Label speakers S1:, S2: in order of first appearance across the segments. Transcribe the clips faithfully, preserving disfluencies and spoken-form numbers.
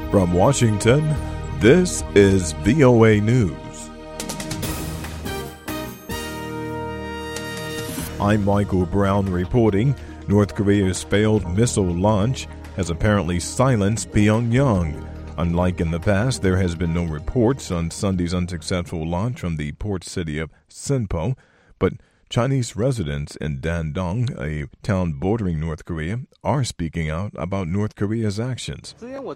S1: From Washington, this is V O A News. I'm Michael Brown reporting. North Korea's failed missile launch has apparently silenced Pyongyang. Unlike in the past, there has been no reports on Sunday's unsuccessful launch from the port city of Sinpo, but Chinese residents in Dandong, a town bordering North Korea, are speaking out about North Korea's actions.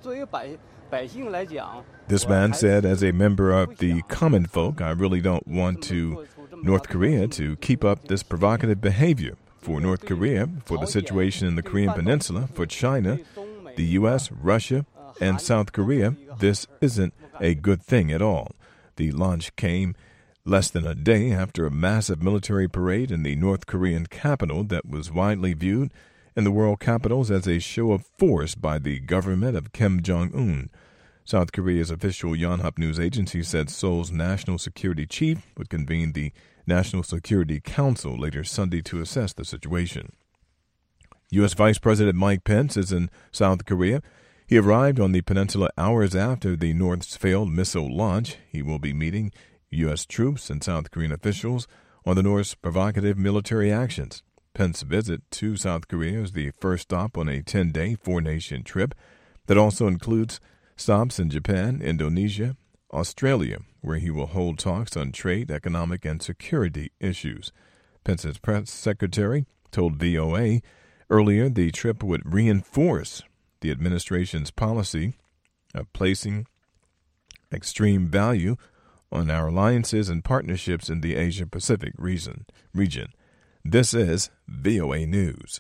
S1: This man said, as a member of the common folk, I really don't want to North Korea to keep up this provocative behavior. For North Korea, for the situation in the Korean Peninsula, for China, the U S, Russia, and South Korea, this isn't a good thing at all. The launch came less than a day after a massive military parade in the North Korean capital that was widely viewed in the world capitals as a show of force by the government of Kim Jong-un. South Korea's official Yonhap news agency said Seoul's national security chief would convene the National Security Council later Sunday to assess the situation. U S. Vice President Mike Pence is in South Korea. He arrived on the peninsula hours after the North's failed missile launch. He will be meeting U S troops and South Korean officials on the North's provocative military actions. Pence's visit to South Korea is the first stop on a ten-day four-nation trip that also includes stops in Japan, Indonesia, Australia, where he will hold talks on trade, economic, and security issues. Pence's press secretary told V O A earlier the trip would reinforce the administration's policy of placing extreme value on our alliances and partnerships in the Asia-Pacific region. region. This is V O A News.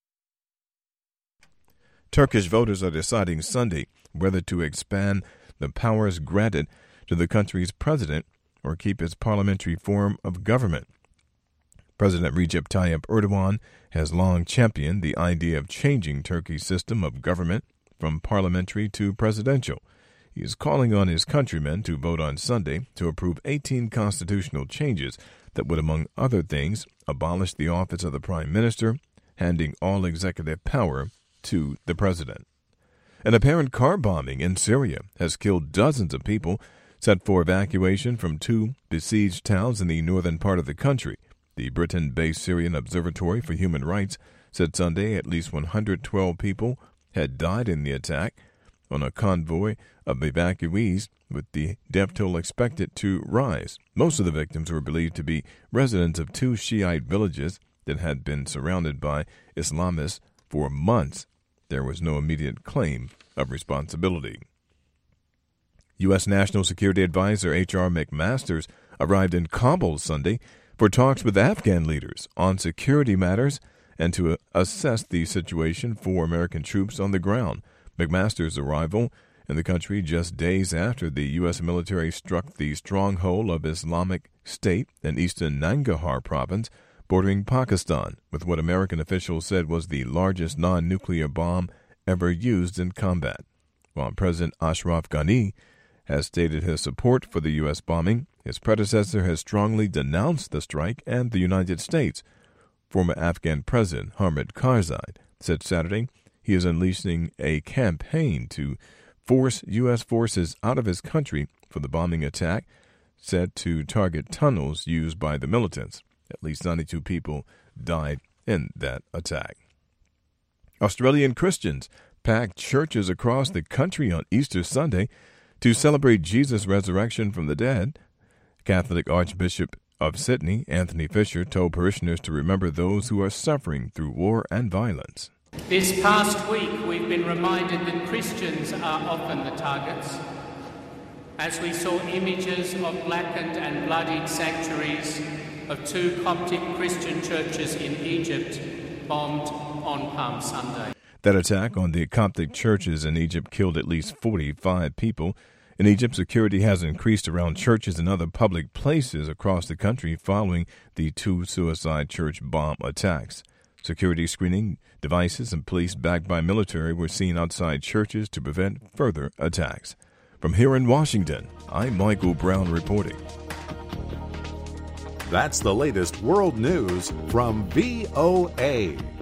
S1: Turkish voters are deciding Sunday whether to expand the powers granted to the country's president or keep its parliamentary form of government. President Recep Tayyip Erdogan has long championed the idea of changing Turkey's system of government from parliamentary to presidential. He is calling on his countrymen to vote on Sunday to approve eighteen constitutional changes that would, among other things, abolish the office of the prime minister, handing all executive power to the president. An apparent car bombing in Syria has killed dozens of people set for evacuation from two besieged towns in the northern part of the country. The Britain-based Syrian Observatory for Human Rights said Sunday at least one hundred twelve people had died in the attack on a convoy of evacuees, with the death toll expected to rise. Most of the victims were believed to be residents of two Shiite villages that had been surrounded by Islamists for months. There was no immediate claim of responsibility. U S. National Security Advisor H R McMaster arrived in Kabul Sunday for talks with Afghan leaders on security matters and to assess the situation for American troops on the ground. McMaster's arrival in the country just days after the U S military struck the stronghold of Islamic State in eastern Nangarhar province, bordering Pakistan, with what American officials said was the largest non-nuclear bomb ever used in combat. While President Ashraf Ghani has stated his support for the U S bombing, his predecessor has strongly denounced the strike, and the United States. Former Afghan President Hamid Karzai said Saturday he is unleashing a campaign to force U S forces out of his country for the bombing attack, said to target tunnels used by the militants. At least ninety-two people died in that attack. Australian Christians packed churches across the country on Easter Sunday to celebrate Jesus' resurrection from the dead. Catholic Archbishop of Sydney, Anthony Fisher, told parishioners to remember those who are suffering through war and violence.
S2: This past week, we've been reminded that Christians are often the targets, as we saw images of blackened and bloodied sanctuaries of two Coptic Christian churches in Egypt bombed on Palm Sunday.
S1: That attack on the Coptic churches in Egypt killed at least forty-five people. In Egypt, security has increased around churches and other public places across the country following the two suicide church bomb attacks. Security screening devices and police backed by military were seen outside churches to prevent further attacks. From here in Washington, I'm Michael Brown reporting.
S3: That's the latest world news from V O A.